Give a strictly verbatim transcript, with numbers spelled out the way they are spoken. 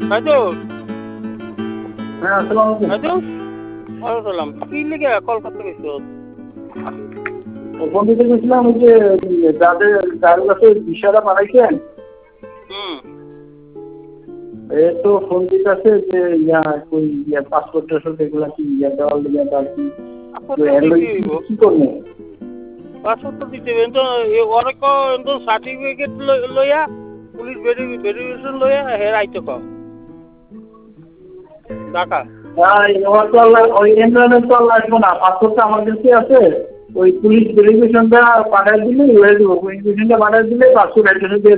তাইতো হ্যাঁ আসসালামু আলাইকুম। তাইতো আসসালাম কি লিখে কল করতে গেছো? ফোন দিতে গেছিলাম ওই যে যাদের যার কাছে ভিসাটা পাঠাইছেন হুম এ তো ফোন দিতেছে যে ইয়া ওই ইয়া পাসপোর্ট টাসপোর্ট এগুলা কি ইয়া দেওয়ার লিগে আর কি পাসপোর্ট তো তো এর লই দিতে কি হইব কি করবো? পাসপোর্ট তো দিতে হইব তো অনেক তো সার্টিফিকেট লইয়া পুলিশ ভেরিফিকেশন লইয়া হের আইতে কও ঢাকা হ্যাঁ এবার তো আল্লাহ ওই এমরানের তো আল্লাহ আসবো না, পাসপোর্টটা আমার কাছে আছে। ওই পুলিশ ভেরিফিকেশনটা পাঠাই দিলেই হয়ে যাবো, ভেরিফিকেশনটা পাঠাই দিলে পাসপোর্ট অ্যাড্রেসে দিয়ে